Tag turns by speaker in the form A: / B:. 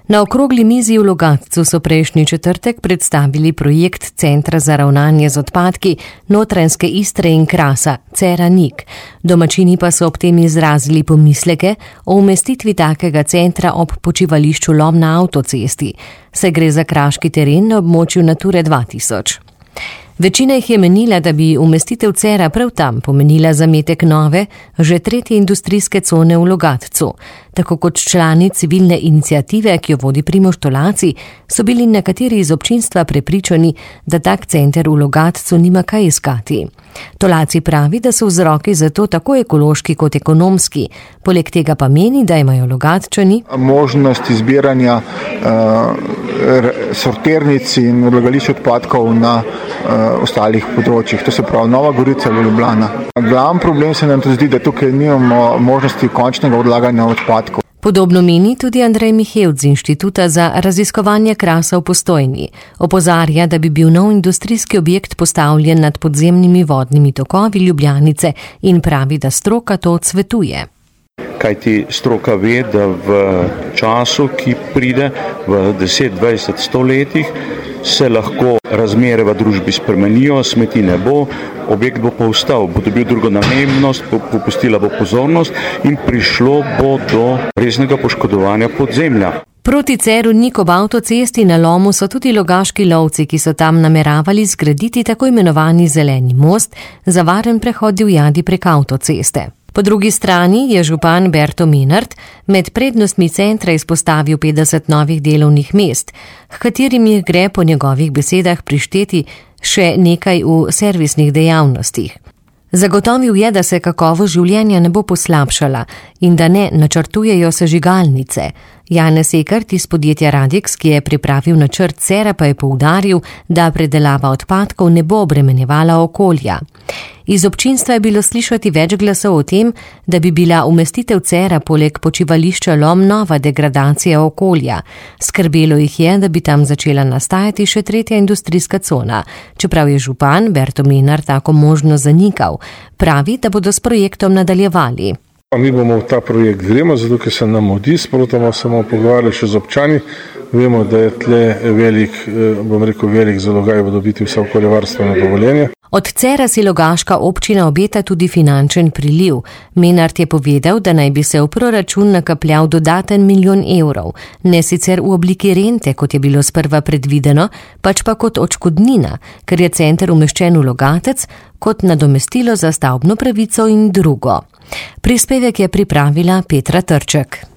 A: Na okrogli mizi v Logatcu so prejšnji četrtek predstavili projekt Centra za ravnanje z odpadki Notranjske Istre in Krasa, Cera-Nik. Domačini pa so ob tem izrazili pomisleke o umestitvi takega centra ob počivališču Lom na avtocesti, saj gre za kraški teren na območju Nature 2000. Večina jih je menila, da bi umestitev Cera prav tam pomenila zametek nove, že tretje industrijske cone v Logatcu. Tako kot člani civilne iniciative, ki jo vodi Primož Tolaci, so bili nekateri iz občinstva prepričani, da tak center v Logatcu nima kaj iskati. Tolaci pravi, da so vzroki za to tako ekološki kot ekonomski. Poleg tega pa meni, da imajo Logatčani
B: možnost izbiranja sortirnic in odlagališč odpadkov na ostalih področjih. To se pravi Nova Gorica ali Ljubljana. Glavni problem se nam tudi zdi, da tukaj nimamo možnosti končnega odlaganja odpadkov.
A: Podobno meni tudi Andrej Mihevc z Inštituta za raziskovanje krasa v Postojni. Opozarja, da bi bil nov industrijski objekt postavljen nad podzemnimi vodnimi tokovi Ljubljanice in pravi, da stroka to odsvetuje.
C: Kajti stroka ve, da v času, ki pride v 10, 20, 100 letih, se lahko razmere v družbi spremenijo, smeti ne bo, objekt bo pa ostal, bo dobil drugo namembnost, popustila bo pozornost in prišlo bo do resnega poškodovanja podzemlja.
A: Proti Ceru-Nik ob avtocesti na Lomu so tudi logaški lovci, ki so tam nameravali zgraditi tako imenovani zeleni most za varen prehod divjadi prek avtoceste. Po drugi strani je župan Berto Menart med prednostmi centra izpostavil 50 novih delovnih mest, h katerim jih gre po njegovih besedah prišteti še nekaj v servisnih dejavnostih. Zagotovil je, da se kakovost življenja ne bo poslabšala in da ne načrtujejo sežigalnice. Janez Ekert iz podjetja Radix, ki je pripravil načrt Cera, pa je poudaril, da predelava odpadkov ne bo obremenjevala okolja. Iz občinstva je bilo slišati več glasov o tem, da bi bila umestitev Cera poleg počivališča Lom nova degradacija okolja. Skrbelo jih je, da bi tam začela nastajati še tretja industrijska cona, čeprav je župan Berto Menart tako možno zanikal. Pravi, da bodo s projektom nadaljevali.
D: Mi bomo v ta projekt gremo, zato ker se nam mudi, sprotoma samo pogovarjali še z občani. Vemo, da je tle velik zalogaj v dobiti vsa okoljevarstvena dovoljenja.
A: Od Cera si logaška občina obeta tudi finančen priliv. Menart je povedal, da naj bi se v proračun nakapljal dodaten 1 milijon evrov, ne sicer v obliki rente, kot je bilo sprva predvideno, pač pa kot odškodnina, ker je center umeščen v Logatec, kot nadomestilo za stavbno pravico in drugo. Prispevek je pripravila Petra Trček.